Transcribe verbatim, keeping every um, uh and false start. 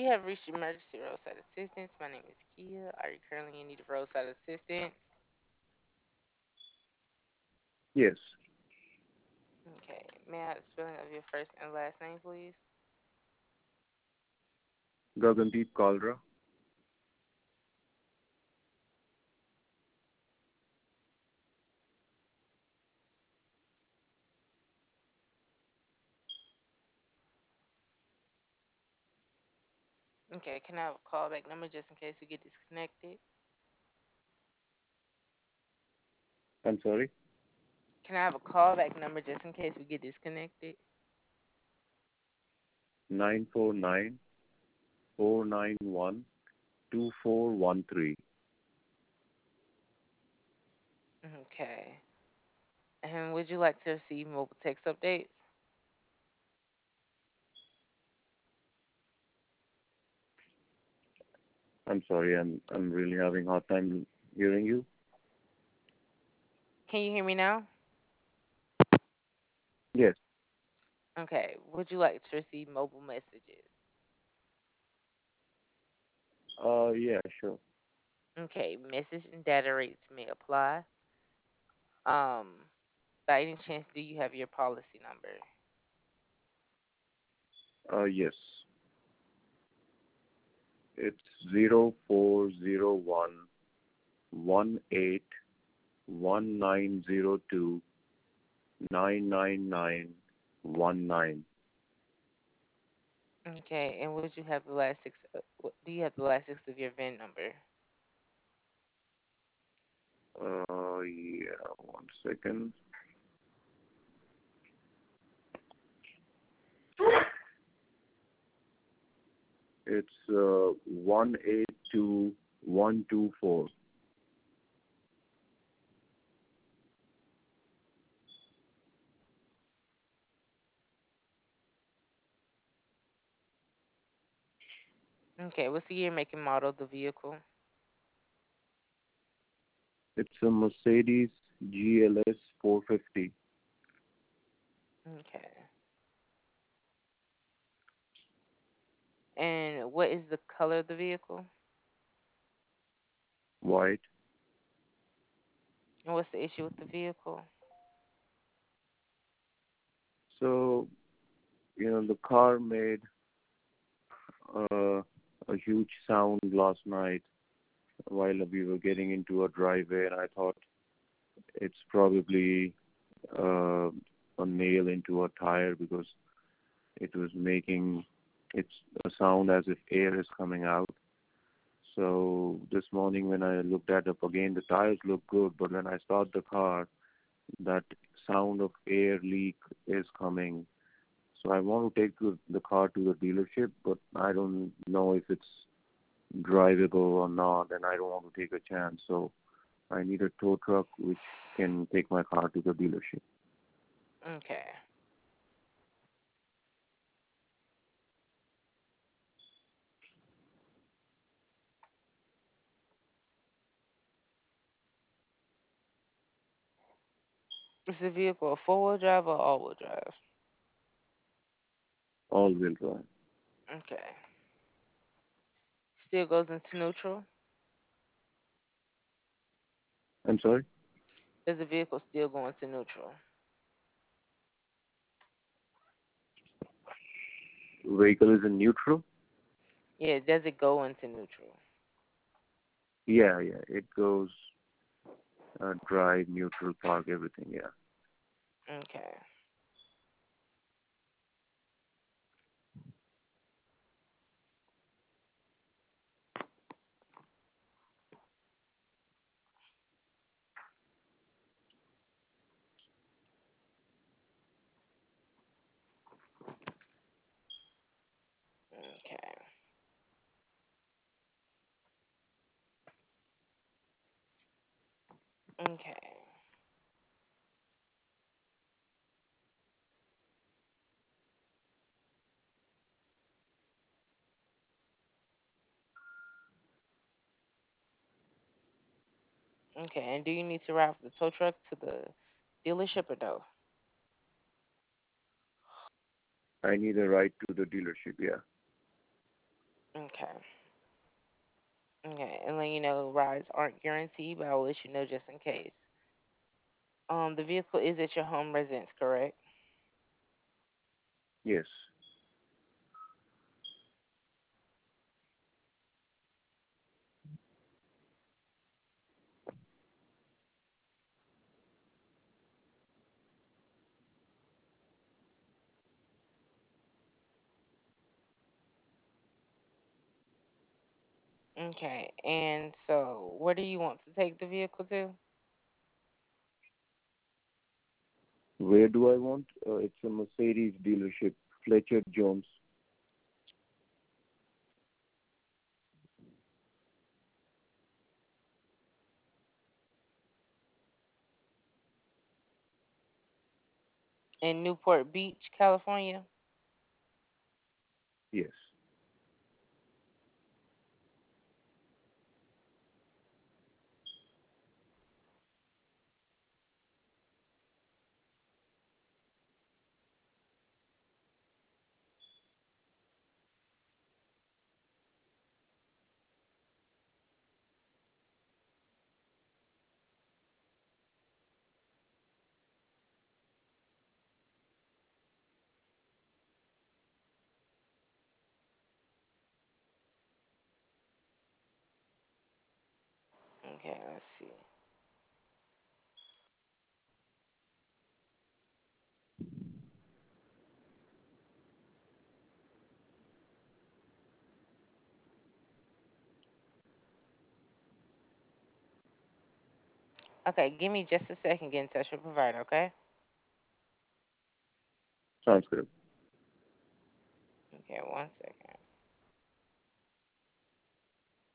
You have reached emergency roadside assistance. My name is Kia. Are you currently in need of roadside assistance? Yes, Okay. May I have the spelling of your first and last name, please? Gagandeep Kalra. Okay. Can I have a callback number just in case we get disconnected? I'm sorry, Can I have a callback number just in case we get disconnected? nine four nine four nine one two four one three. Okay. And would you like to receive mobile text updates? I'm sorry, I'm I'm really having a hard time hearing you. Can you hear me now? Yes. Okay. Would you like to receive mobile messages? Uh, yeah, sure. Okay. Message and data rates may apply. Um, by any chance, do you have your policy number? Uh, yes. It's zero four zero one one eight one nine zero two nine nine nine one nine. Okay. And would you have the last six? uh, what- Do you have the last six of your V I N number? Uh, yeah, one second. It's uh one eight two one two four. Okay. What's the year, make, and model of the vehicle? It's a Mercedes G L S four fifty. Okay. And what is the color of the vehicle? White. And what's the issue with the vehicle? So, you know, the car made uh, a huge sound last night while we were getting into a driveway, and I thought it's probably uh, a nail into a tire because it was making it's a sound as if air is coming out. So this morning when I looked at up again, the tires look good, but when I start the car, that sound of air leak is coming. So I want to take the, the car to the dealership, but I don't know if it's drivable or not, and I don't want to take a chance. So I need a tow truck which can take my car to the dealership. Okay. Is the vehicle a four wheel drive or all wheel drive? All-wheel drive. Okay. Still goes into neutral? I'm sorry? Does the vehicle still go into neutral? Vehicle is in neutral? Yeah, does it go into neutral? Yeah, yeah. It goes uh, drive, neutral, park, everything, yeah. Okay. Okay. Okay. Okay. And do you need to ride the tow truck to the dealership or no? I need a ride to the dealership, yeah. Okay. Okay. And let you know rides aren't guaranteed, but I will let you know just in case. Um, the vehicle is at your home residence, correct? Yes. Okay. And so, where do you want to take the vehicle to? Where do I want? Uh, it's a Mercedes dealership, Fletcher Jones. In Newport Beach, California. Yes. Okay, let's see. Okay, give me just a second. Get in touch with provider. Okay. Sounds good. Okay, one second.